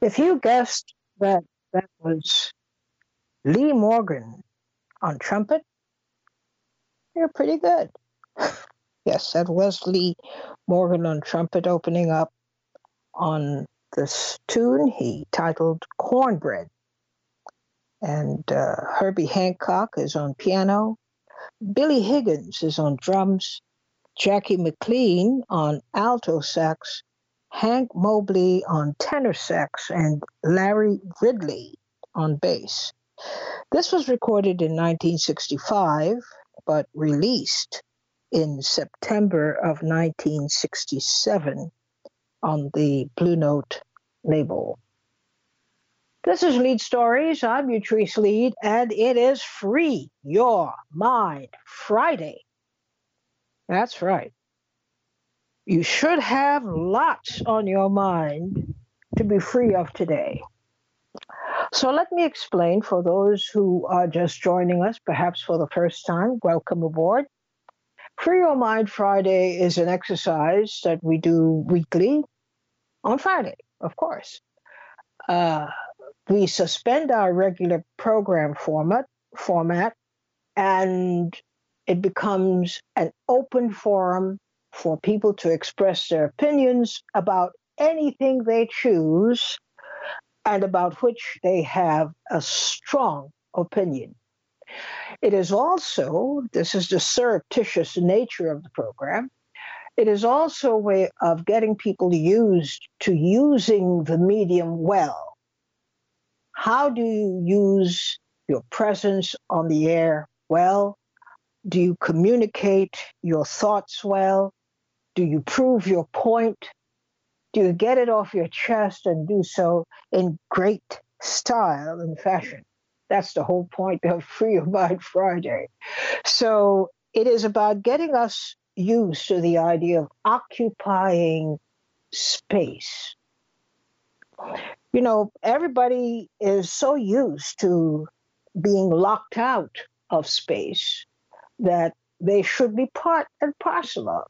If you guessed that that was Lee Morgan on trumpet, you're pretty good. Yes, that was Lee Morgan on trumpet opening up on this tune he titled Cornbread. And Herbie Hancock is on piano. Billy Higgins is on drums. Jackie McLean on alto sax. Hank Mobley on tenor sax. And Larry Ridley on bass. This was recorded in 1965, but released in September of 1967 on the Blue Note label. This is Lead Stories. I'm Utrice Lead, and it is Free Your Mind Friday. That's right. You should have lots on your mind to be free of today. So let me explain for those who are just joining us, perhaps for the first time, welcome aboard. Free Your Mind Friday is an exercise that we do weekly on Friday, of course. We suspend our regular program format, and it becomes an open forum for people to express their opinions about anything they choose and about which they have a strong opinion. It is also, this is the surreptitious nature of the program, it is also a way of getting people used to using the medium well. How do you use your presence on the air well? Do you communicate your thoughts well? Do you prove your point? Do you get it off your chest and do so in great style and fashion? That's the whole point of Free Your Mind Friday. So it is about getting us used to the idea of occupying space. You know, everybody is so used to being locked out of space that they should be part and parcel of.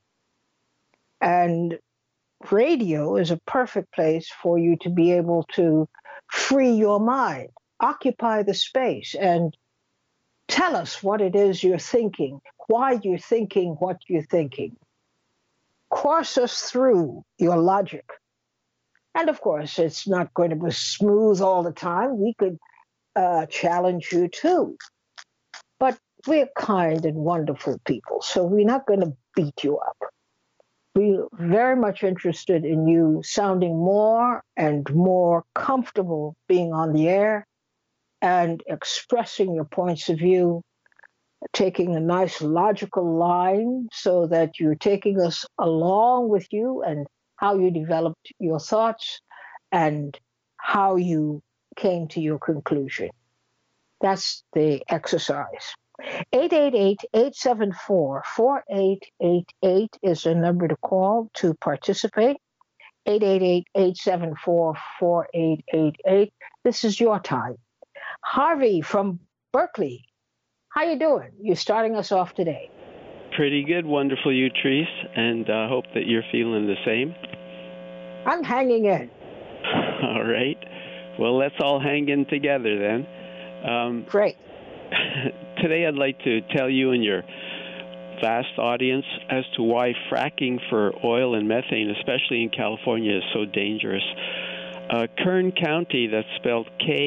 And radio is a perfect place for you to be able to free your mind, occupy the space, and tell us what it is you're thinking, why you're thinking what you're thinking. Course us through your logic. And of course, it's not going to be smooth all the time. We could challenge you too. But we're kind and wonderful people, so we're not going to beat you up. We're very much interested in you sounding more and more comfortable being on the air and expressing your points of view, taking a nice logical line so that you're taking us along with you and how you developed your thoughts and how you came to your conclusion. That's the exercise. 888-874-4888 is the number to call to participate. 888-874-4888. This is your time. Harvey from Berkeley, how you doing? You're starting us off today. Pretty good, wonderful, Utrice, and I hope that you're feeling the same. I'm hanging in. All right. Well, let's all hang in together then. Great. Today I'd like to tell you and your vast audience as to why fracking for oil and methane, especially in California, is so dangerous. Kern County, that's spelled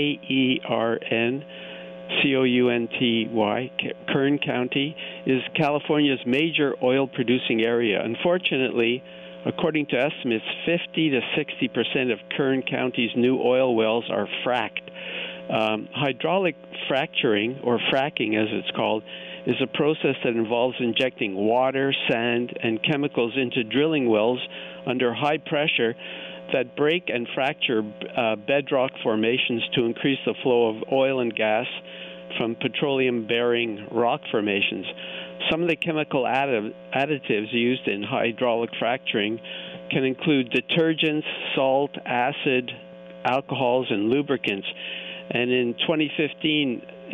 Kerncounty, Kern County, is California's major oil-producing area. Unfortunately, according to estimates, 50 to 60% of Kern County's new oil wells are fracked. Hydraulic fracturing, or fracking as it's called, is a process that involves injecting water, sand, and chemicals into drilling wells under high pressure that break and fracture bedrock formations to increase the flow of oil and gas from petroleum-bearing rock formations. Some of the chemical additives used in hydraulic fracturing can include detergents, salt, acid, alcohols, and lubricants. And in a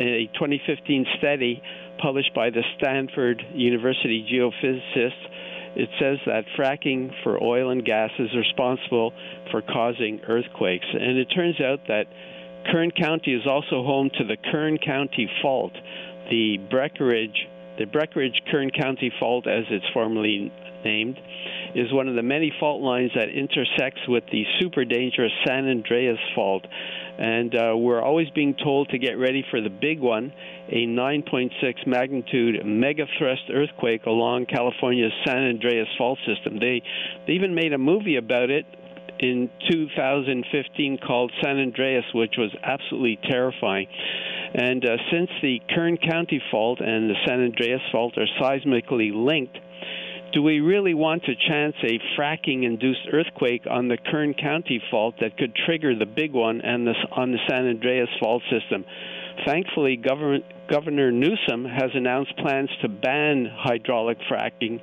2015 study published by the Stanford University geophysicists, it says that fracking for oil and gas is responsible for causing earthquakes. And it turns out that Kern County is also home to the Kern County Fault, the Breckenridge-Kern County Fault, as it's formerly named, is one of the many fault lines that intersects with the super dangerous San Andreas Fault. And we're always being told to get ready for the big one, a 9.6 magnitude megathrust earthquake along California's San Andreas Fault system. They even made a movie about it in 2015 called San Andreas, which was absolutely terrifying. And since the Kern County Fault and the San Andreas Fault are seismically linked, do we really want to chance a fracking-induced earthquake on the Kern County Fault that could trigger the big one on the San Andreas Fault system? Thankfully, Governor Newsom has announced plans to ban hydraulic fracturing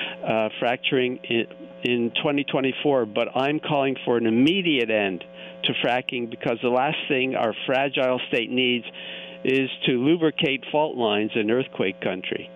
in 2024, but I'm calling for an immediate end to fracking because the last thing our fragile state needs is to lubricate fault lines in earthquake country.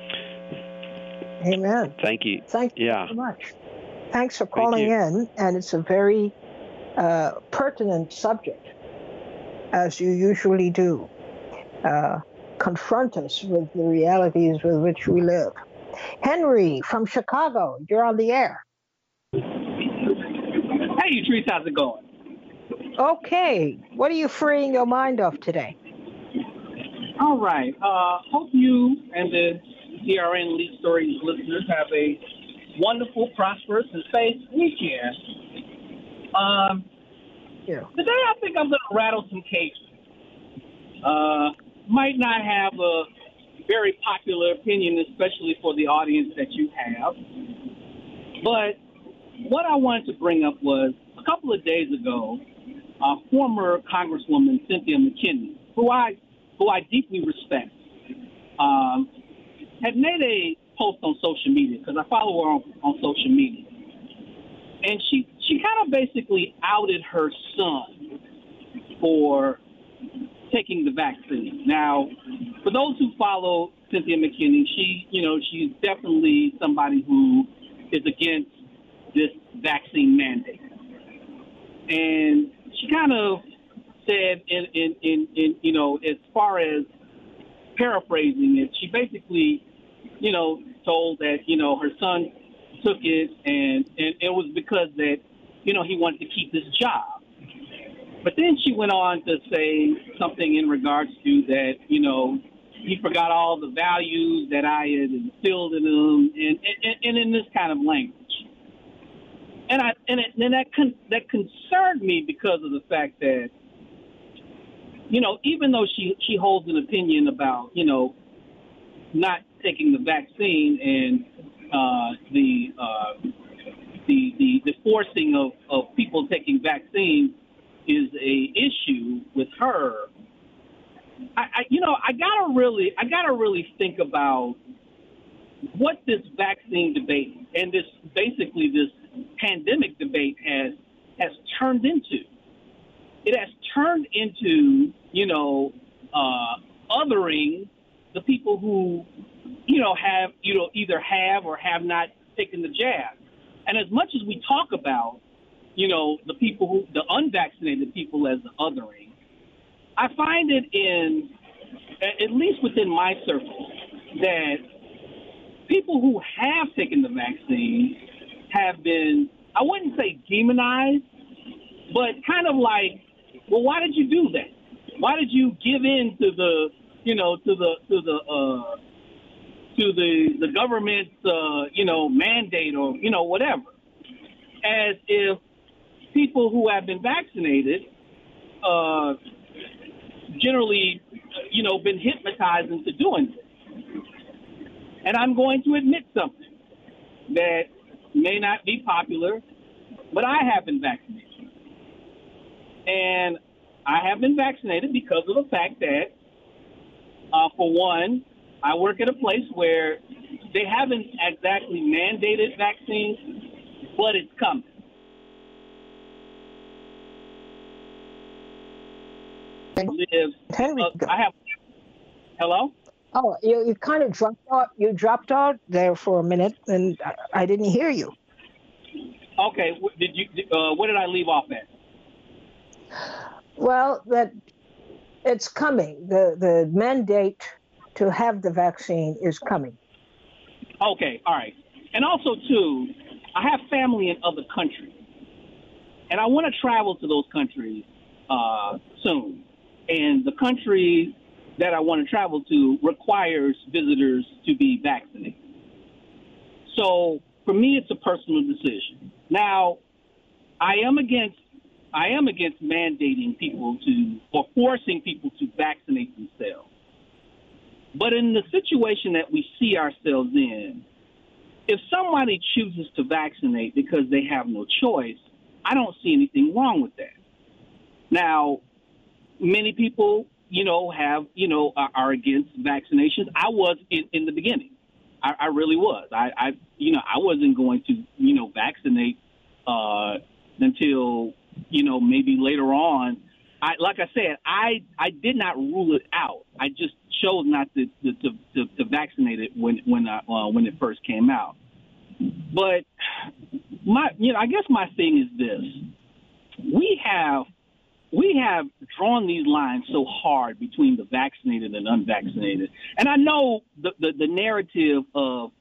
Amen. Thank you. Thank you so much. Thanks for calling in, and it's a very pertinent subject, as you usually do. Confront us with the realities with which we live. Henry from Chicago, you're on the air. Hey, Trace, how's it going? Okay. What are you freeing your mind of today? All right. Hope you and the DRN Lead Stories listeners have a wonderful, prosperous, and safe weekend. Today I think I'm going to rattle some cases. Might not have a very popular opinion, especially for the audience that you have. But what I wanted to bring up was a couple of days ago, former Congresswoman Cynthia McKinney, who I deeply respect, had made a post on social media, because I follow her on social media. And she kind of basically outed her son for taking the vaccine. Now, for those who follow Cynthia McKinney, she's definitely somebody who is against this vaccine mandate. And she kind of said, as far as paraphrasing it, she basically, told that, her son took it and it was because that, he wanted to keep his job. But then she went on to say something in regards to that, he forgot all the values that I had instilled in him and in this kind of language. And that concerned me because of the fact that, even though she holds an opinion about, not taking the vaccine and the forcing of people taking vaccines is a issue with her. I gotta really think about what this vaccine debate and this pandemic debate has turned into. It has turned into, othering the people who, have, either have or have not taken the jab. And as much as we talk about, the people the unvaccinated people as the othering, I find it at least within my circle, that people who have taken the vaccine have been, I wouldn't say demonized, but kind of like, well, why did you do that? Why did you give in to the, to the government's, mandate or, whatever? As if people who have been vaccinated, generally, been hypnotized into doing this. And I'm going to admit something that may not be popular, but I have been vaccinated. And I have been vaccinated because of the fact that, for one, I work at a place where they haven't exactly mandated vaccines, but it's coming. Henry, Hello? Oh, you kind of dropped out. You dropped out there for a minute, and I didn't hear you. Okay, did you? Where did I leave off at? Well, that it's coming. The mandate to have the vaccine is coming. Okay, all right. And also, too, I have family in other countries, and I want to travel to those countries soon. And the country that I want to travel to requires visitors to be vaccinated. So for me, it's a personal decision. Now, I am against mandating people to or forcing people to vaccinate themselves. But in the situation that we see ourselves in, if somebody chooses to vaccinate because they have no choice, I don't see anything wrong with that. Now, many people, are against vaccinations. I was in the beginning. I really was. I wasn't going to, vaccinate until, maybe later on. Like I said, I did not rule it out. I just chose not to vaccinate it when it first came out. But I guess my thing is this: we have drawn these lines so hard between the vaccinated and unvaccinated, and I know the narrative of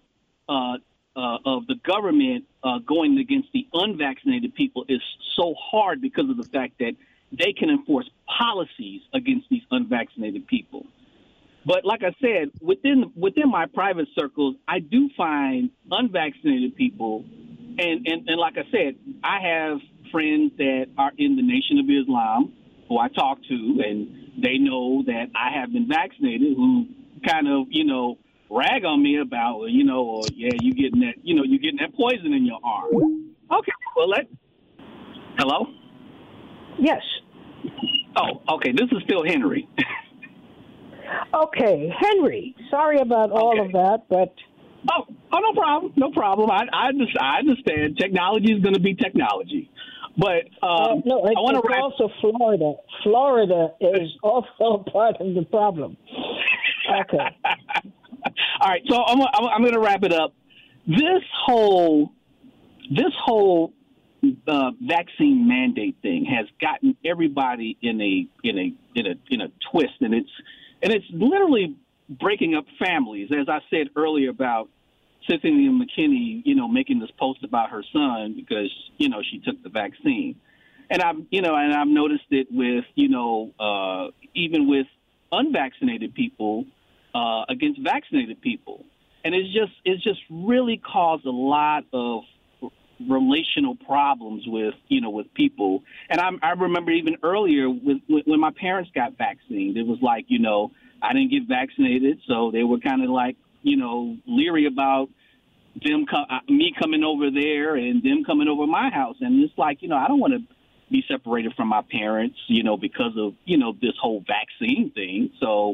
the government going against the unvaccinated people is so hard because of the fact that they can enforce policies against these unvaccinated people. But like I said, within my private circles, I do find unvaccinated people, and like I said, I have friends that are in the Nation of Islam who I talk to, and they know that I have been vaccinated, who kind of, rag on me about, you getting that poison in your arm. Okay, well, hello? Yes. Oh, okay, this is still Henry. Okay, Henry. Sorry about all of that, but no problem. I understand. Technology is going to be technology, but no, it's also Florida. Florida is also part of the problem. Okay. All right, so I'm going to wrap it up. This whole vaccine mandate thing has gotten everybody in a twist, and it's literally breaking up families. As I said earlier about Cynthia McKinney, making this post about her son because she took the vaccine, and I've noticed it with even with unvaccinated people against vaccinated people, and it's just really caused a lot of relational problems with people. And I remember even earlier when my parents got vaccinated, it was like, I didn't get vaccinated, so they were kind of like, leery about me coming over there and them coming over my house. And it's like, I don't want to be separated from my parents, because of, this whole vaccine thing. So,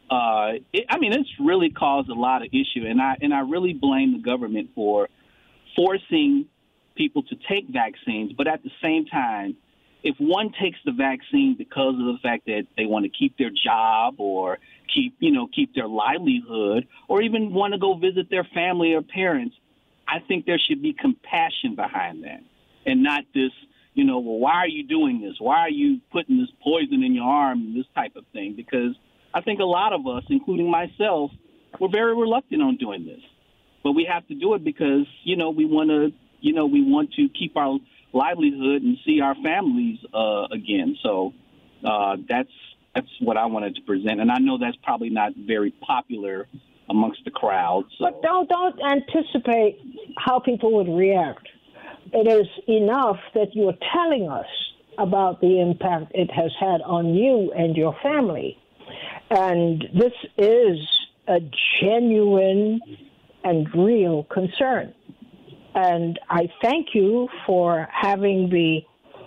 it's really caused a lot of issue. And I really blame the government for forcing people to take vaccines. But at the same time, if one takes the vaccine because of the fact that they want to keep their job or keep their livelihood, or even want to go visit their family or parents, I think there should be compassion behind that, and not this, well, why are you doing this? Why are you putting this poison in your arm and this type of thing? Because I think a lot of us, including myself, we're very reluctant on doing this, but we have to do it because, we want to keep our livelihood and see our families again. So that's what I wanted to present, and I know that's probably not very popular amongst the crowd. So. But don't anticipate how people would react. It is enough that you are telling us about the impact it has had on you and your family, and this is a genuine and real concern. And I thank you for having the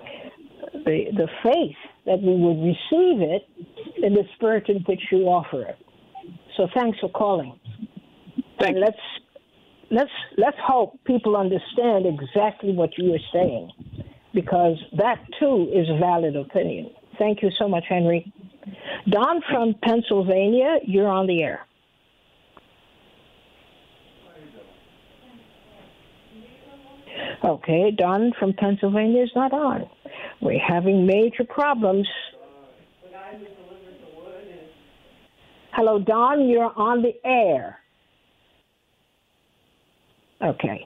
faith that we would receive it in the spirit in which you offer it. So thanks for calling. Thank and let's hope people understand exactly what you are saying, because that too is a valid opinion. Thank you so much, Henry. Don from Pennsylvania, you're on the air. Okay, Don from Pennsylvania is not on. We're having major problems. Hello, Don, you're on the air. Okay.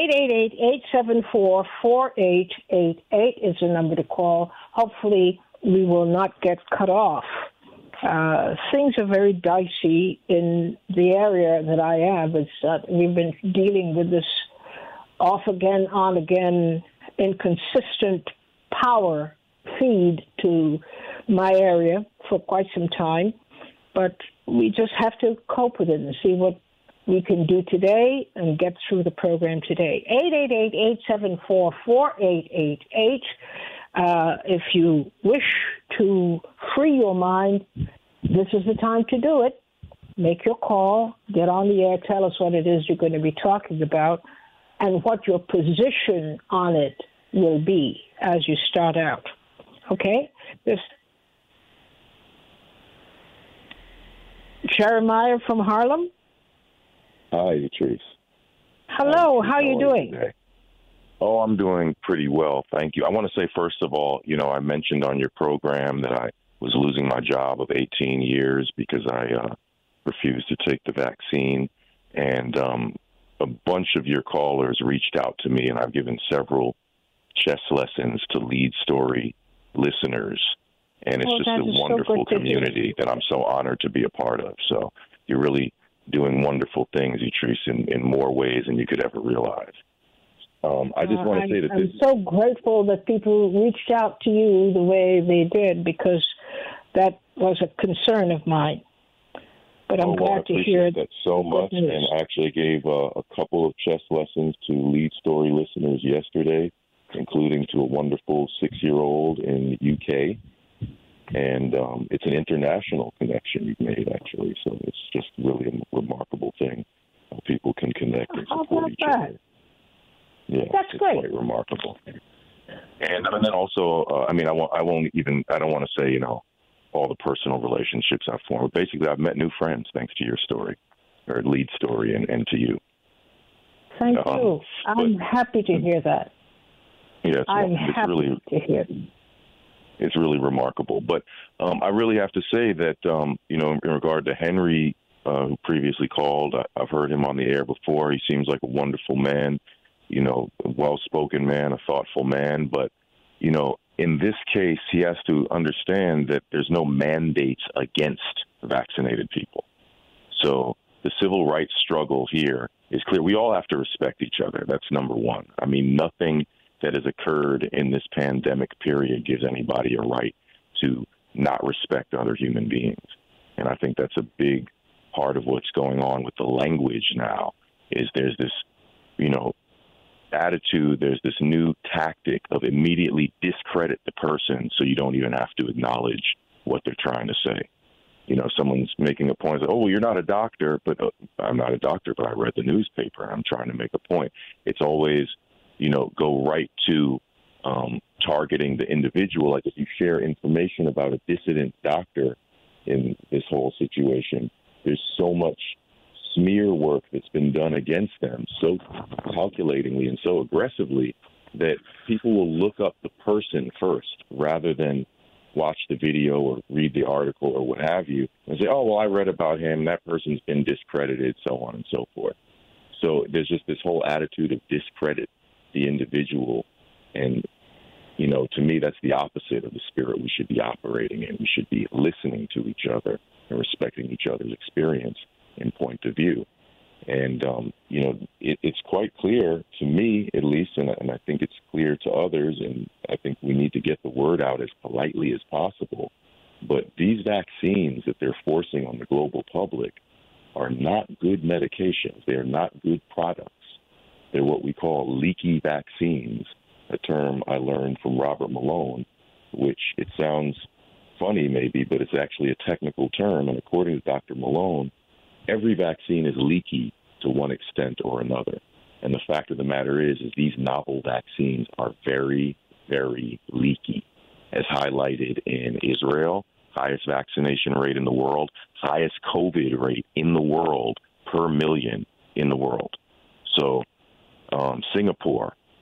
888-874-4888 is the number to call. Hopefully, we will not get cut off. Things are very dicey in the area that I am. We've been dealing with this off again, on again, inconsistent power feed to my area for quite some time. But we just have to cope with it and see what we can do today and get through the program today. 888-874-4888. If you wish to free your mind, this is the time to do it. Make your call, get on the air, tell us what it is you're going to be talking about and what your position on it will be as you start out. Okay? Jeremiah from Harlem. Hi, Yatrice. Hello, how are you doing? Today? Oh, I'm doing pretty well, thank you. I want to say, first of all, I mentioned on your program that I was losing my job of 18 years because I refused to take the vaccine. And a bunch of your callers reached out to me, and I've given several chess lessons to Lead Story listeners. And it's just a wonderful community that I'm so honored to be a part of. So you're really doing wonderful things, Yatrice, in more ways than you could ever realize. I just want to say that I'm so grateful that people reached out to you the way they did, because that was a concern of mine. But I'm glad to hear that so much, and I actually gave a couple of chess lessons to Lead Story listeners yesterday, including to a wonderful 6-year-old in the UK. And it's an international connection you've made, actually. So it's just really a remarkable thing how people can connect and support each other. Yeah, that's great. Quite remarkable. And then also, I don't want to say, all the personal relationships I've formed. Basically, I've met new friends thanks to your story, or Lead Story, and to you. Thank you. I'm happy to hear that. Yeah, I'm happy to hear that. It's really remarkable. But I really have to say that, in regard to Henry, who previously called, I've heard him on the air before. He seems like a wonderful man, a well-spoken man, a thoughtful man. But, in this case, he has to understand that there's no mandates against vaccinated people. So the civil rights struggle here is clear. We all have to respect each other. That's number one. I mean, nothing that has occurred in this pandemic period gives anybody a right to not respect other human beings. And I think that's a big part of what's going on with the language now, is there's this, attitude, there's this new tactic of immediately discredit the person so you don't even have to acknowledge what they're trying to say. Someone's making a point, oh, well, you're not a doctor, but I'm not a doctor, but I read the newspaper and I'm trying to make a point. It's always, go right to targeting the individual. Like if you share information about a dissident doctor in this whole situation, there's so much smear work that's been done against them so calculatingly and so aggressively that people will look up the person first rather than watch the video or read the article or what have you and say, oh, well, I read about him. That person's been discredited, so on and so forth. So there's just this whole attitude of discredit the individual. And, to me, that's the opposite of the spirit we should be operating in. We should be listening to each other and respecting each other's experience and point of view. And, it's quite clear to me, at least, and I think it's clear to others, and I think we need to get the word out as politely as possible. But these vaccines that they're forcing on the global public are not good medications. They are not good products. They're what we call leaky vaccines, a term I learned from Robert Malone, which it sounds funny maybe, but it's actually a technical term. And according to Dr. Malone, every vaccine is leaky to one extent or another. And the fact of the matter is these novel vaccines are very, very leaky, as highlighted in Israel, highest vaccination rate in the world, highest COVID rate in the world per million in the world. So Singapore,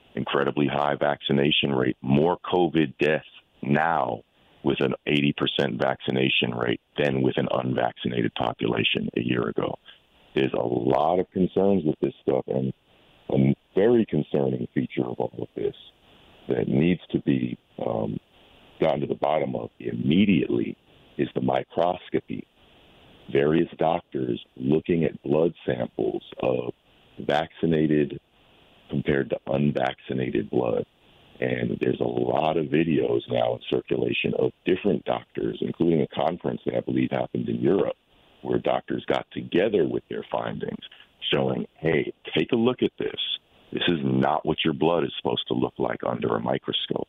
incredibly high vaccination rate, more COVID deaths now with an 80% vaccination rate than with an unvaccinated population a year ago. There's a lot of concerns with this stuff, and a very concerning feature of all of this that needs to be gotten to the bottom of immediately is the microscopy. Various doctors looking at blood samples of vaccinated compared to unvaccinated blood. And there's a lot of videos now in circulation of different doctors, including a conference that I believe happened in Europe, where doctors got together with their findings, showing, hey, take a look at this. This is not what your blood is supposed to look like under a microscope.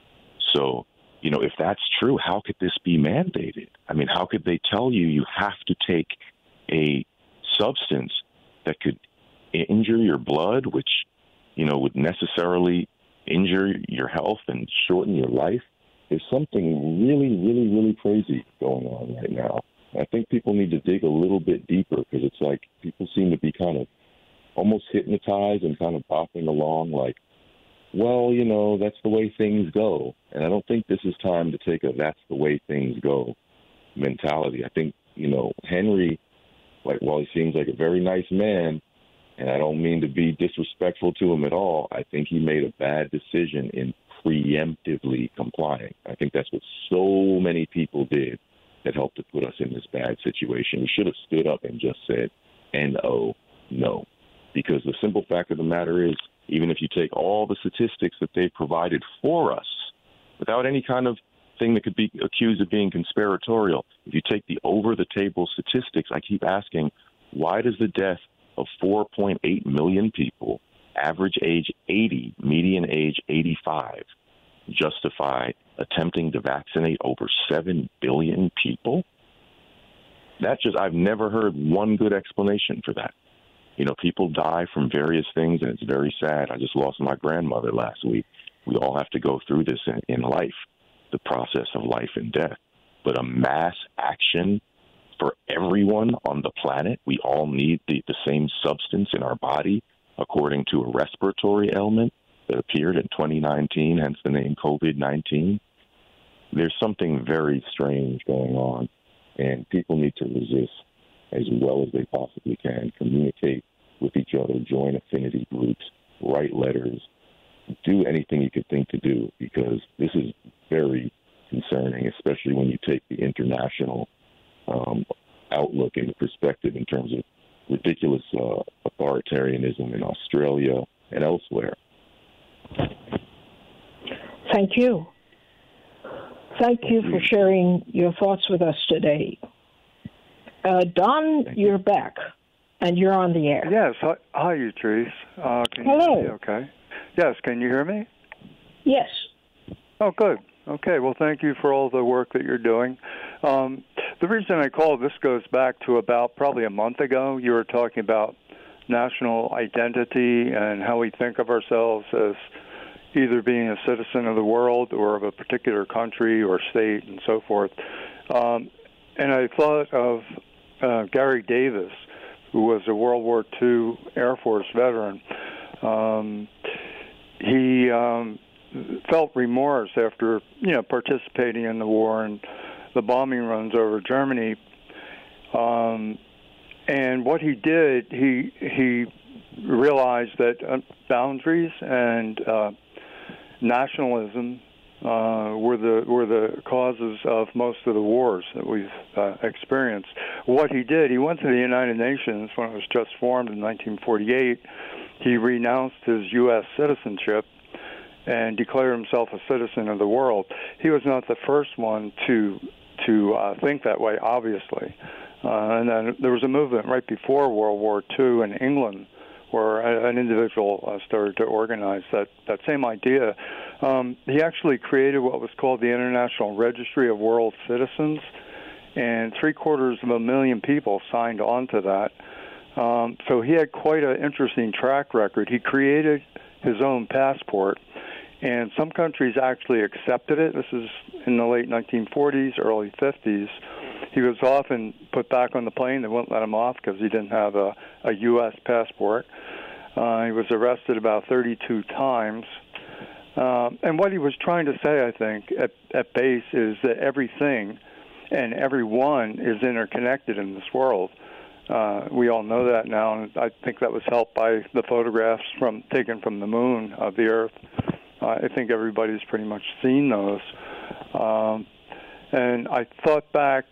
So, you know, if that's true, how could this be mandated? I mean, how could they tell you you have to take a substance that could injure your blood, which, you know, would necessarily injure your health and shorten your life? There's something really, really, really crazy going on right now. I think people need to dig a little bit deeper, because it's like people seem to be kind of almost hypnotized and kind of bopping along like, well, you know, that's the way things go. And I don't think this is time to take a that's the way things go mentality. I think, you know, Henry, like, while he seems like a very nice man, and I don't mean to be disrespectful to him at all, I think he made a bad decision in preemptively complying. I think that's what so many people did that helped to put us in this bad situation. We should have stood up and just said, N-O, no. Because the simple fact of the matter is, even if you take all the statistics that they provided for us, without any kind of thing that could be accused of being conspiratorial, if you take the over-the-table statistics, I keep asking, why does the death of 4.8 million people, average age 80, median age 85, justify attempting to vaccinate over 7 billion people? I've never heard one good explanation for that. You know, people die from various things, and it's very sad. I just lost my grandmother last week. We all have to go through this in life, the process of life and death. But a mass action for everyone on the planet, we all need the same substance in our body, according to a respiratory ailment that appeared in 2019, hence the name COVID-19. There's something very strange going on, and people need to resist as well as they possibly can, communicate with each other, join affinity groups, write letters, do anything you could think to do, because this is very concerning, especially when you take the international outlook and perspective in terms of ridiculous authoritarianism in Australia and elsewhere. Thank you. Thank you for sharing your thoughts with us today. Don, you're back, and you're on the air. Yes. Hi, Utrice. Can Hello. You hear me okay? Yes. Can you hear me? Yes. Oh, good. Okay. Well, thank you for all the work that you're doing. The reason I called, this goes back to about probably a month ago. You were talking about national identity and how we think of ourselves as either being a citizen of the world or of a particular country or state and so forth. And I thought of Gary Davis, who was a World War II Air Force veteran. He felt remorse after, participating in the war and the bombing runs over Germany. And what he did, he realized that boundaries and nationalism were the causes of most of the wars that we've experienced. What he did, he went to the United Nations when it was just formed in 1948. He renounced his U.S. citizenship and declared himself a citizen of the world. He was not the first one to think that way, obviously. And then there was a movement right before World War II in England where an individual started to organize that same idea. He actually created what was called the International Registry of World Citizens, and 750,000 people signed on to that. So he had quite an interesting track record. He created his own passport, and some countries actually accepted it. This is in the late 1940s, early 50s. He was often put back on the plane. They wouldn't let him off because he didn't have a U.S. passport. He was arrested about 32 times. And what he was trying to say, I think, at base is that everything and everyone is interconnected in this world. We all know that now, and I think that was helped by the photographs taken from the moon of the Earth. I think everybody's pretty much seen those. And I thought back,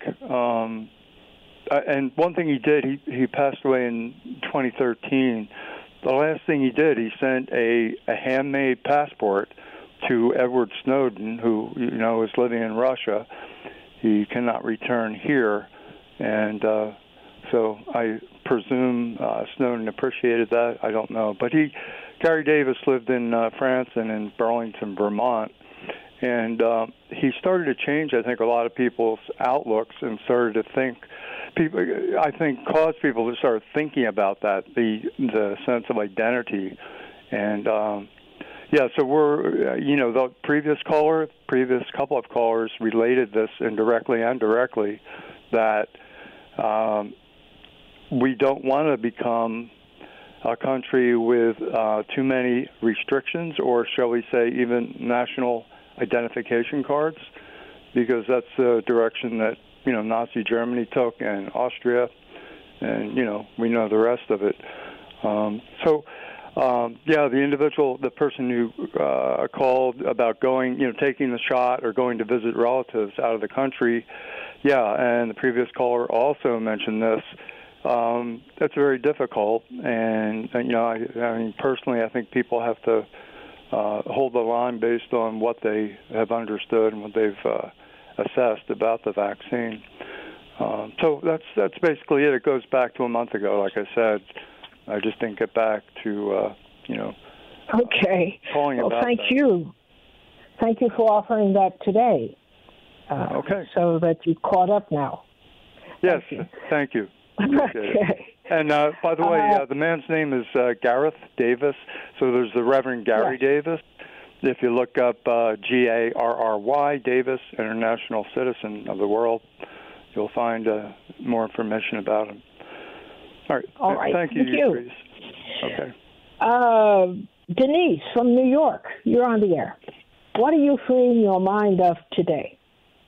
and one thing he did, he passed away in 2013. The last thing he did, he sent a handmade passport to Edward Snowden, who is living in Russia. He cannot return here, and so I presume Snowden appreciated that. I don't know, but Gary Davis lived in France and in Burlington, Vermont, and he started to change, I think, a lot of people's outlooks and started to think. Caused people to start thinking about that, the sense of identity, and so we're, the previous couple of callers related this indirectly and directly, that we don't want to become a country with too many restrictions, or shall we say even national identification cards, because that's the direction that Nazi Germany took, and Austria, and we know the rest of it. The person who called about going, taking the shot or going to visit relatives out of the country, and the previous caller also mentioned this. That's very difficult, and I mean, personally, I think people have to hold the line based on what they have understood and what they've assessed about the vaccine. So that's basically it. It goes back to a month ago, like I said. I just didn't get back to Okay. calling about thank that. you. Thank you for offering that today. Okay. So that you caught up now. Yes. Thank you. Okay. And by the way, the man's name is Gareth Davis. So there's the Reverend Gary Davis. If you look up Garry Davis, international citizen of the world, you'll find more information about him. All right. Thank you. Patrice. Okay. Denise from New York, you're on the air. What are you freeing your mind of today?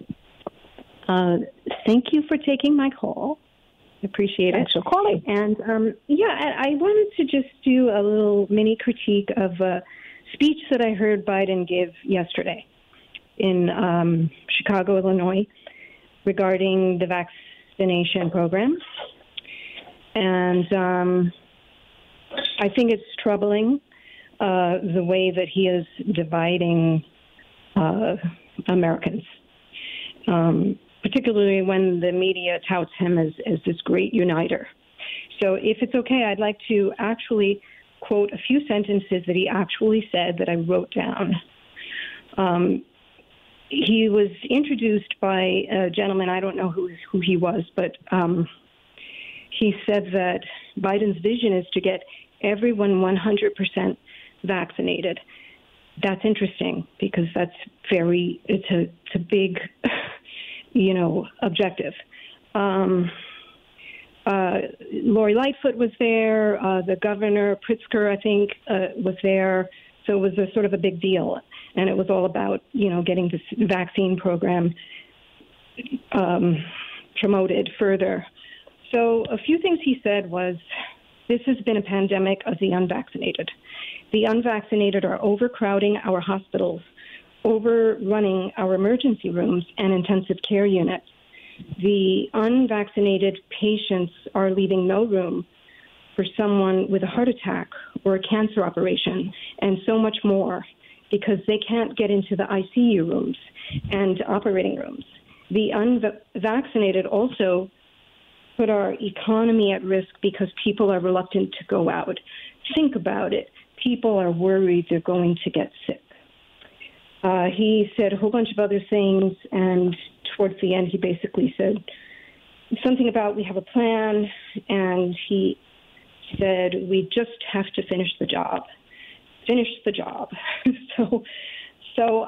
Thank you for taking my call. Appreciate Thanks it. for calling. And I wanted to just do a little mini critique of a speech that I heard Biden give yesterday in Chicago, Illinois, regarding the vaccination program. And I think it's troubling the way that he is dividing Americans, particularly when the media touts him as this great uniter. So if it's okay, I'd like to actually quote a few sentences that he actually said that I wrote down. He was introduced by a gentleman, I don't know who he was, but he said that Biden's vision is to get everyone 100% vaccinated. That's interesting because it's a big, objective. Lori Lightfoot was there. The governor, Pritzker, I think, was there. So it was a sort of a big deal. And it was all about, getting this vaccine program promoted further. So a few things he said was, this has been a pandemic of the unvaccinated. The unvaccinated are overcrowding our hospitals, overrunning our emergency rooms and intensive care units. The unvaccinated patients are leaving no room for someone with a heart attack or a cancer operation and so much more because they can't get into the ICU rooms and operating rooms. The unvaccinated also put our economy at risk because people are reluctant to go out. Think about it. People are worried they're going to get sick. He said a whole bunch of other things, and towards the end, he basically said something about we have a plan, and he said we just have to finish the job. Finish the job. So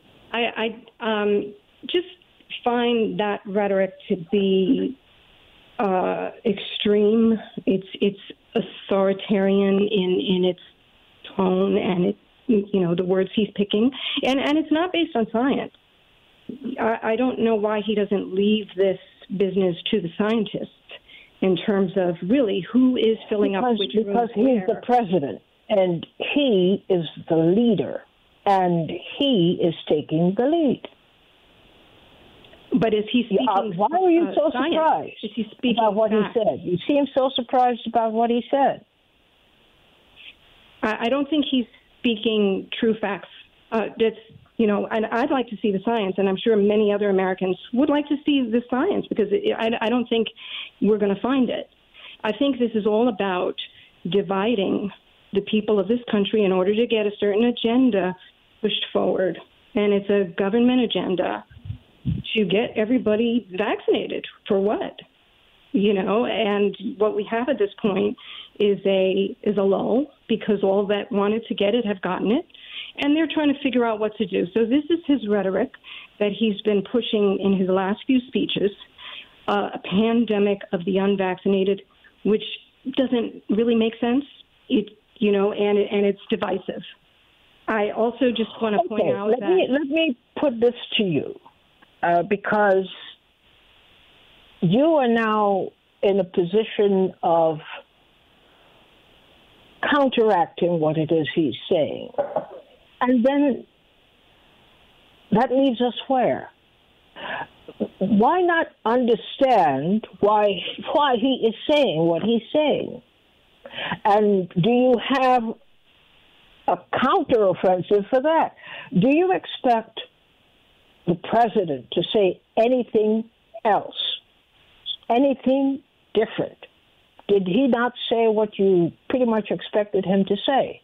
I just find that rhetoric to be extreme. It's authoritarian in its tone and the words he's picking, and it's not based on science. I don't know why he doesn't leave this business to the scientists in terms of really who is filling up which rooms. Because he's the president, and he is the leader, and he is taking the lead. But is he speaking? Why are you so science? surprised Is he speaking about what facts? he said? You seem so surprised about what he said. I don't think he's speaking true facts. And I'd like to see the science, and I'm sure many other Americans would like to see the science, because I don't think we're going to find it. I think this is all about dividing the people of this country in order to get a certain agenda pushed forward. And it's a government agenda to get everybody vaccinated. For what? And what we have at this point is a lull, because all that wanted to get it have gotten it, and they're trying to figure out what to do. So this is his rhetoric that he's been pushing in his last few speeches, a pandemic of the unvaccinated, which doesn't really make sense. And it's divisive. I also just want to point out let me put this to you, because you are now in a position of counteracting what it is he's saying. And then that leaves us where? Why not understand why he is saying what he's saying? And do you have a counteroffensive for that? Do you expect the president to say anything else, anything different? Did he not say what you pretty much expected him to say?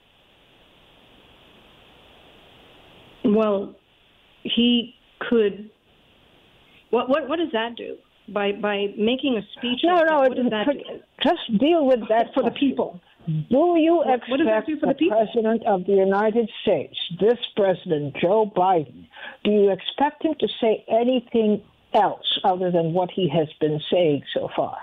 Well, he could. What does that do? By making a speech? No. What does that do? Just deal with that for the people. Do you expect what does that do for the people? President of the United States, this President Joe Biden, do you expect him to say anything else other than what he has been saying so far?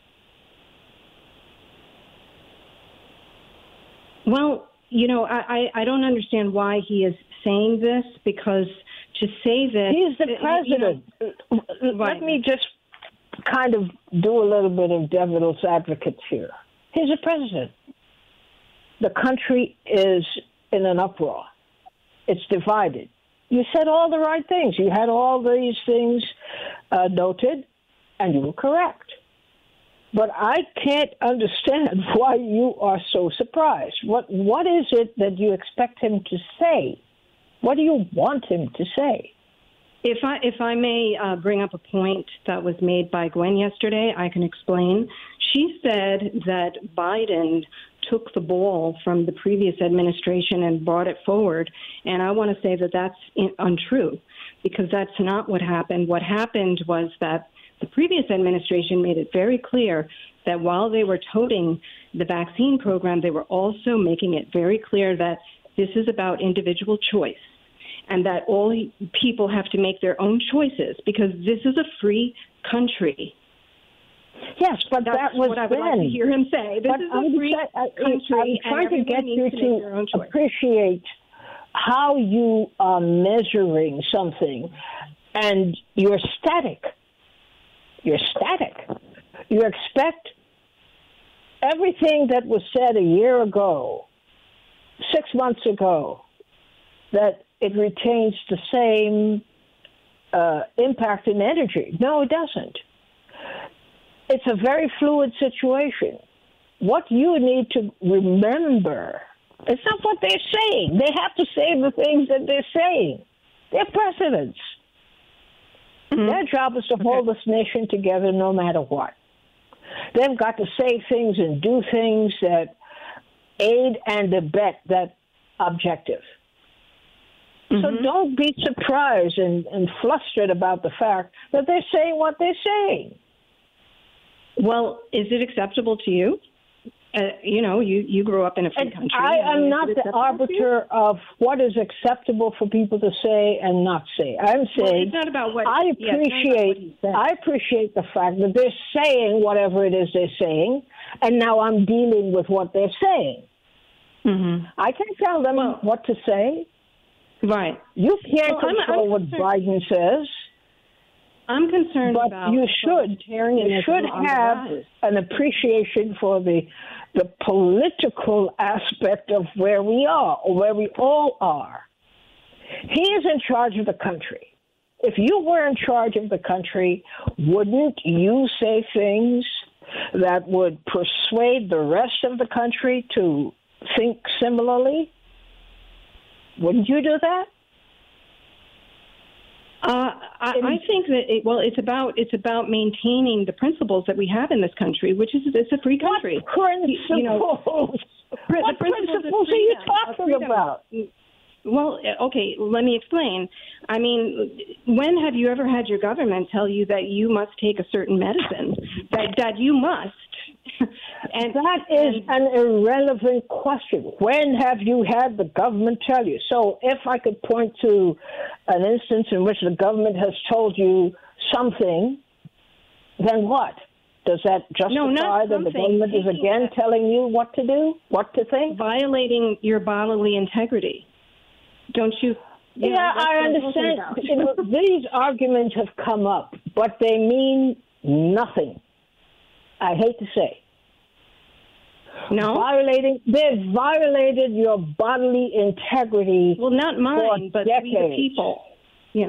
Well, I don't understand why he is saying this, because to say that... He's the president. Let me just kind of do a little bit of devil's advocate here. He's the president. The country is in an uproar. It's divided. You said all the right things. You had all these things noted, and you were correct. But I can't understand why you are so surprised. What is it that you expect him to say? What do you want him to say? If I may bring up a point that was made by Gwen yesterday, I can explain. She said that Biden took the ball from the previous administration and brought it forward, and I want to say that that's untrue, because that's not what happened. What happened was that the previous administration made it very clear that while they were toting the vaccine program, they were also making it very clear that this is about individual choice, and that all people have to make their own choices, because this is a free country. Yes, but that's that was what I would like to hear him say. This is a free country, I'm trying to get you to choice. Appreciate how you are measuring something, and you're static. You're static. You expect everything that was said a year ago, 6 months ago, that it retains the same impact and energy. No, it doesn't. It's a very fluid situation. What you need to remember, it's not what they're saying. They have to say the things that they're saying. They're presidents. Mm-hmm. Their job is to hold this nation together no matter what. They've got to say things and do things that aid and abet that objective. Mm-hmm. So don't be surprised and flustered about the fact that they're saying what they're saying. Well, is it acceptable to you? you grew up in a free country. I am not the arbiter of what is acceptable for people to say and not say. I'm saying it's not about what I appreciate the fact that they're saying whatever it is they're saying, and now I'm dealing with what they're saying. Mm-hmm. I can't tell them what to say. Right. You can't control what Biden says. I'm concerned about. But you should have an appreciation for the political aspect of where we are, or where we all are. He is in charge of the country. If you were in charge of the country, wouldn't you say things that would persuade the rest of the country to think similarly? Wouldn't you do that? I think that it's about maintaining the principles that we have in this country, which is it's a free country. What principles? What principles are you talking about? Well, okay, let me explain. I mean, when have you ever had your government tell you that you must take a certain medicine? That you must. And that is an irrelevant question. When have you had the government tell you? So if I could point to an instance in which the government has told you something, then what? Does that justify that the government is again telling you what to do, what to think? Violating your bodily integrity. Don't you? I understand. These arguments have come up, but they mean nothing. I hate to say. No? They've violated your bodily integrity. Well, not mine, but we the people. Yeah.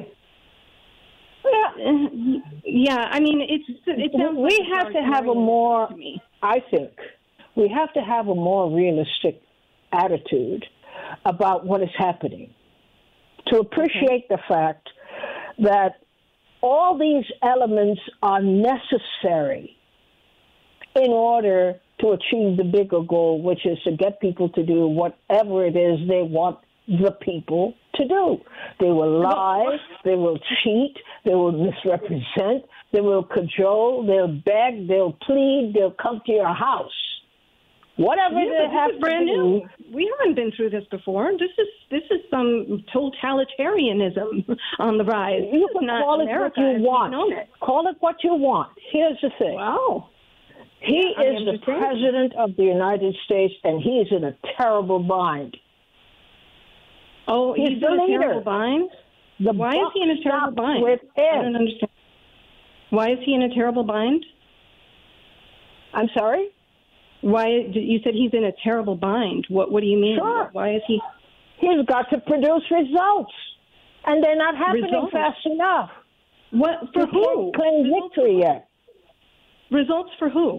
Yeah, I mean, it sounds we have to have a more, I think, we have to have a more realistic attitude about what is happening, to appreciate the fact that all these elements are necessary in order to achieve the bigger goal, which is to get people to do whatever it is they want the people to do. They will lie, they will cheat, they will misrepresent, they will cajole, they'll beg, they'll plead, they'll come to your house. Whatever they have to brand do. New. We haven't been through this before. This is some totalitarianism on the rise. You can call it what you want. Call it what you want. Here's the thing. Wow. He is the president of the United States, and he is in a terrible bind. Oh, he's in a terrible bind? Why is he in a terrible bind? I don't understand. Why is he in a terrible bind? I'm sorry? Why? You said he's in a terrible bind. What do you mean? Sure. Why is he? He's got to produce results, and they're not happening fast enough. What for? Who? Claim victory yet? Results for who?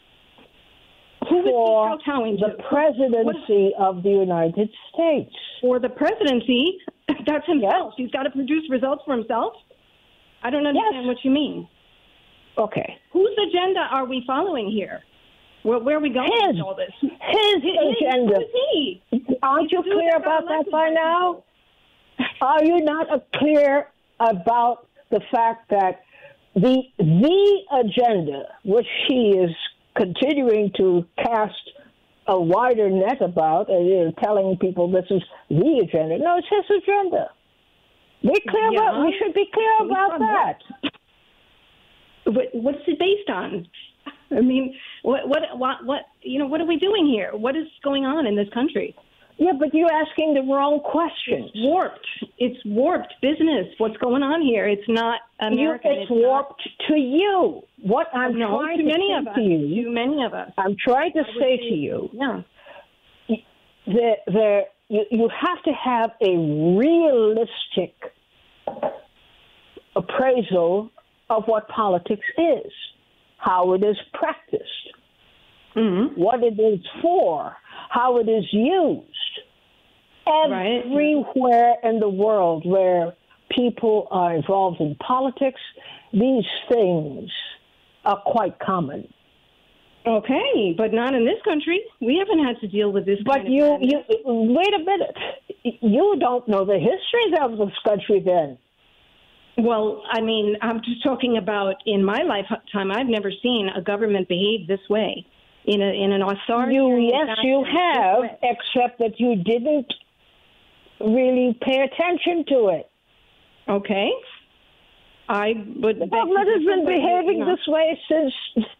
For the presidency of the United States. For the presidency? That's himself. Yes. He's got to produce results for himself? I don't understand what you mean. Okay. Whose agenda are we following here? Where are we going with all this? His agenda. Who is he? Aren't you clear about that by now? Are you not clear about the fact that the agenda, which he is continuing to cast a wider net about, telling people this is the agenda. No, it's his agenda. We should be clear about that. What's it based on? I mean, what are we doing here? What is going on in this country? Yeah, but you're asking the wrong question. It's warped business. What's going on here? It's not American. It's warped to you. What I'm trying to say to you. Too many of us. I'm trying to say to you. Yeah. You have to have a realistic appraisal of what politics is, how it is practiced, what it is for, how it is used. Everywhere in the world where people are involved in politics, these things are quite common. Okay, but not in this country. We haven't had to deal with this. But you wait a minute. You don't know the history of this country then. Well, I mean, I'm just talking about in my lifetime, I've never seen a government behave this way. in an authoritarian. Yes, you have, except that you didn't really pay attention to it. Okay. The government has been behaving this way since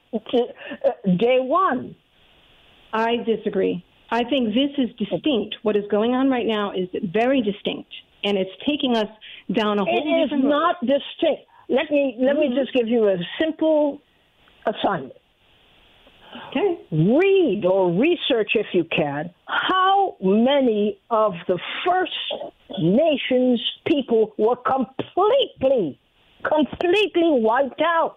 day one. I disagree. I think this is distinct. What is going on right now is very distinct, and it's taking us down a whole different road. It is not distinct. Let me just give you a simple assignment. Okay. Read or research, if you can, how many of the First Nations people were completely wiped out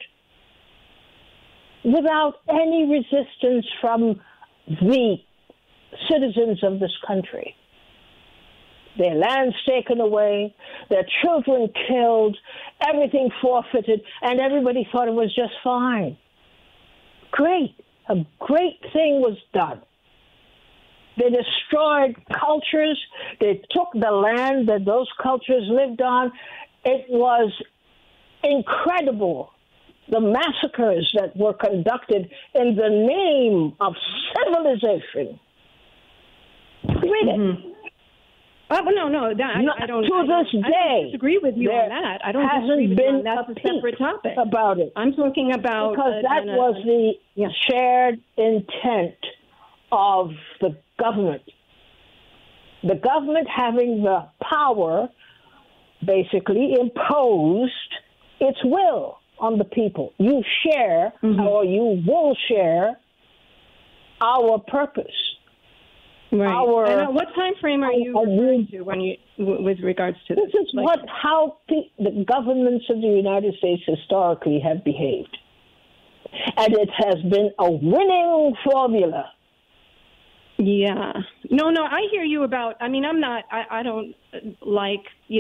without any resistance from the citizens of this country. Their lands taken away, their children killed, everything forfeited, and everybody thought it was just fine. Great. A great thing was done. They destroyed cultures. They took the land that those cultures lived on. It was incredible, the massacres that were conducted in the name of civilization. Read it. No, I don't. To this day, I don't disagree with you on that. I don't disagree with you on that. That's a separate topic. About it. I'm talking about because that was the shared intent of the government. The government having the power, basically imposed its will on the people. You share, or you will share, our purpose. Right. And what time frame are you referring to with regards to this? This is how the governments of the United States historically have behaved. And it has been a winning formula. Yeah. No, I hear you about, I don't like,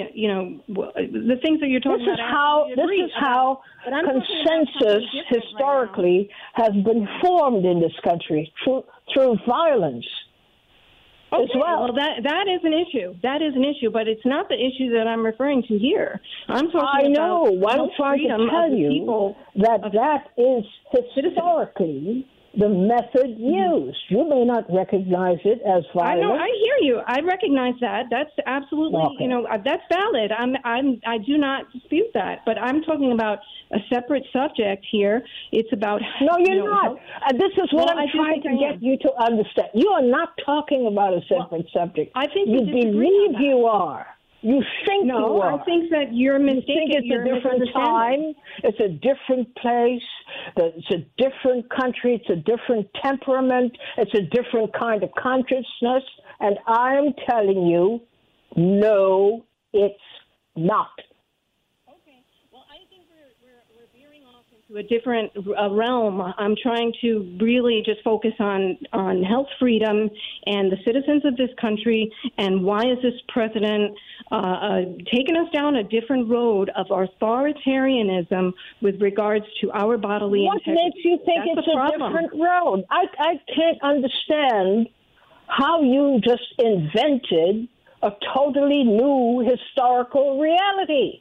the things that you're talking about. This is how consensus historically has been formed in this country through violence. Okay, well, that is an issue. That is an issue, but it's not the issue that I'm referring to here. I'm talking about I'm trying to tell you that is historically the method used. You may not recognize it as violent. I know. I hear you. I recognize that. That's absolutely, that's valid. I do not dispute that. But I'm talking about a separate subject here. It's about no, you're not. This is what I'm trying to get you to understand. You are not talking about a separate subject. I think you believe you are. You think you are. I think that you're mistaken. It's a different time. It's a different place. It's a different country. It's a different temperament. It's a different kind of consciousness. And I'm telling you, no, it's not. Okay. Well, I think we're veering off into a different realm. I'm trying to really just focus on health freedom and the citizens of this country, and why is this president taken us down a different road of authoritarianism with regards to our bodily integrity. What makes you think it's a different road? I can't understand how you just invented a totally new historical reality.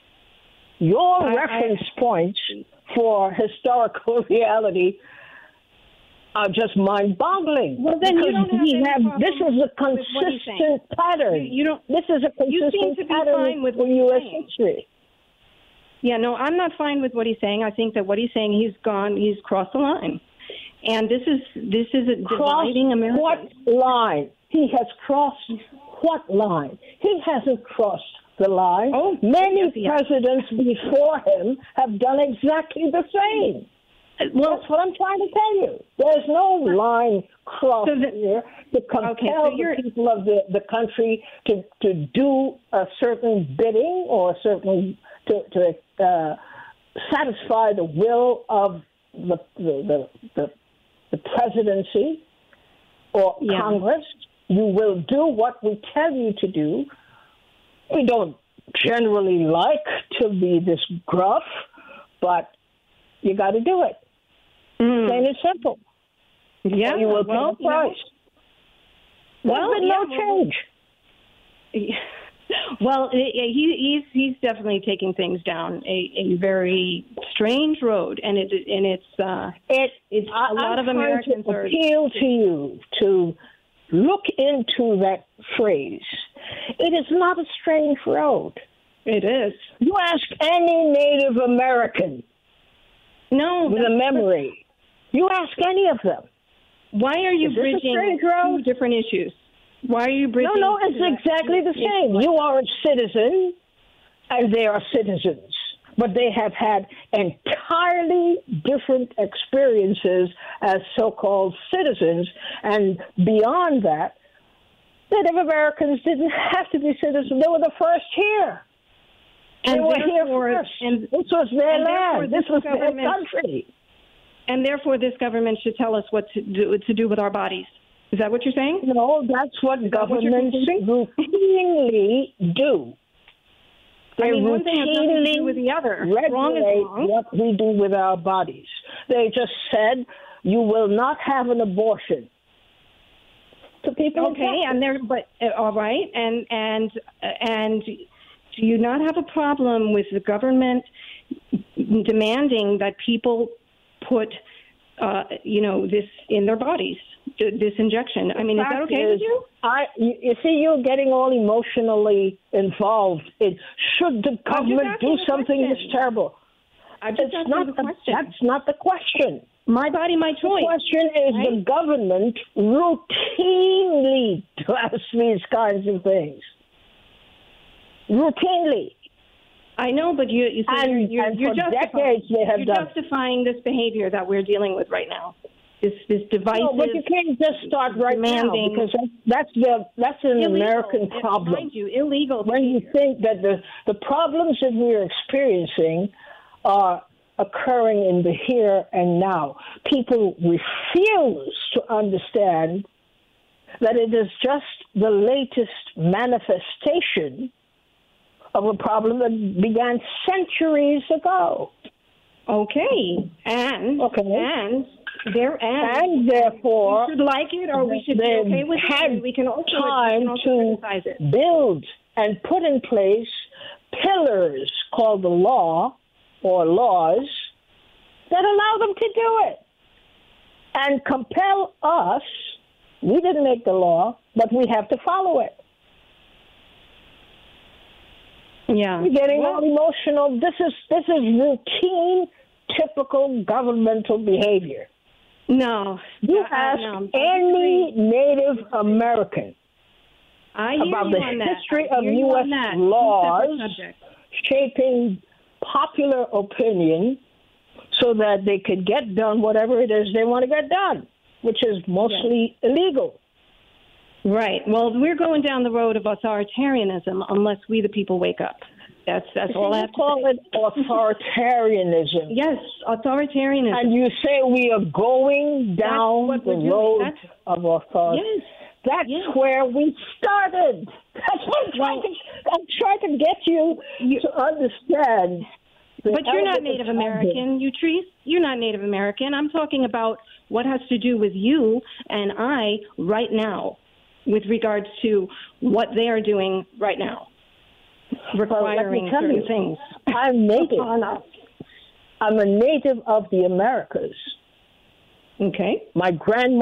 Your reference points for historical reality are just mind-boggling. Well, then you don't have this is a consistent pattern. This is a consistent pattern with U.S. history. Yeah, no, I'm not fine with what he's saying. I think that what he's saying, he's crossed the line, and this is a dividing America. What line? He has crossed what line? He hasn't crossed the line. Many presidents before him have done exactly the same. Well, that's what I'm trying to tell you. There's no line crossed here to compel the people of the country to do a certain bidding or to satisfy the will of the presidency or Congress. You will do what we tell you to do. We don't generally like to be this gruff, but you got to do it. Plain and simple. Yeah, you will pay the price. There's been no change. Well, he's definitely taking things down a very strange road, and it's a lot of Americans are appeal to you to look into that phrase. It is not a strange road. It is. You ask any Native American with a memory. You ask any of them. Why are you bridging two different issues? Why are you bridging? No, it's exactly the same. You are a citizen, and they are citizens. But they have had entirely different experiences as so-called citizens. And beyond that, Native Americans didn't have to be citizens. They were the first here. And they were here first. And this was their land. This was their country. And therefore, this government should tell us what to do with our bodies. Is that what you're saying? No, that's what governments routinely do. They one thing has nothing to do with the other. Regulate what we do with our bodies. They just said, you will not have an abortion. So people all right, and do you not have a problem with the government demanding that people put, this in their bodies, this injection? I mean, is that okay with you? You see, you're getting all emotionally involved. Should the government do something this terrible? That's not the question. My body, my choice. The question is, right? The government routinely does these kinds of things. Routinely. I know, but you're justifying this behavior that we're dealing with right now. This divisive. No, but you can't just start right now, because that's an American problem. Mind you, illegal. When you think that the problems that we're experiencing are occurring in the here and now, people refuse to understand that it is just the latest manifestation of a problem that began centuries ago. Okay, and therefore, we should like it, or we should be okay with it. We can also criticize it. Build and put in place pillars called the law or laws that allow them to do it and compel us. We didn't make the law, but we have to follow it. Yeah, you're getting all emotional. This is routine, typical governmental behavior. No, you ask any Native American about the history of U.S. laws shaping popular opinion so that they could get done whatever it is they want to get done, which is mostly illegal. Right. Well, we're going down the road of authoritarianism unless we, the people, wake up. That's all I have to say. You call it authoritarianism. Yes, authoritarianism. And you say we are going down the road of authoritarianism. Yes. That's where we started. That's what I'm trying to get you to understand. But you're not Native American, Utrice. You're not Native American. I'm talking about what has to do with you and I right now, with regards to what they are doing right now, requiring certain things. I'm native. I'm a native of the Americas. Okay. My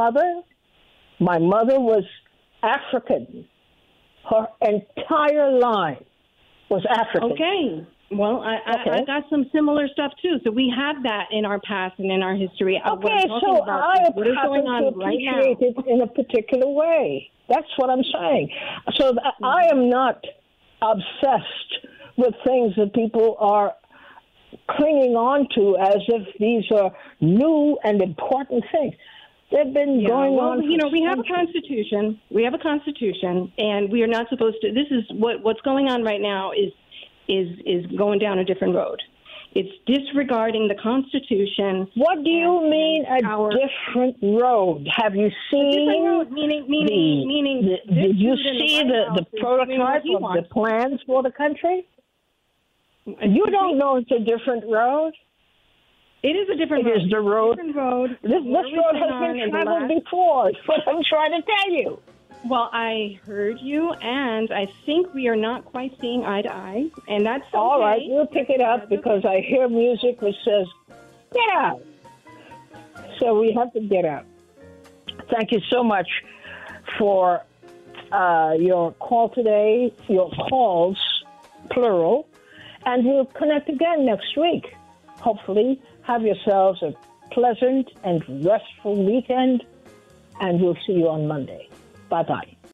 mother was African. Her entire line was African. Okay. Well, I got some similar stuff, too. So we have that in our past and in our history. Okay, so I happen to appreciate it in a particular way. That's what I'm saying. So I am not obsessed with things that people are clinging on to as if these are new and important things. They've been going on. We have a constitution. We have a constitution, and we are not supposed to. This is what's going on right now is going down a different road. It's disregarding the Constitution. What do you mean a different road? Have you seen? Road, meaning. Did you see the prototype of the plans for the country? You don't know it's a different road. It is a different road. It is the road. Different road. This road has been traveled before. That's what I'm trying to tell you. Well, I heard you, and I think we are not quite seeing eye to eye, and that's okay. All right, we'll pick it up because I hear music which says, get out. So we have to get out. Thank you so much for your call today, your calls, plural, and we'll connect again next week. Hopefully, have yourselves a pleasant and restful weekend, and we'll see you on Monday. Bye-bye.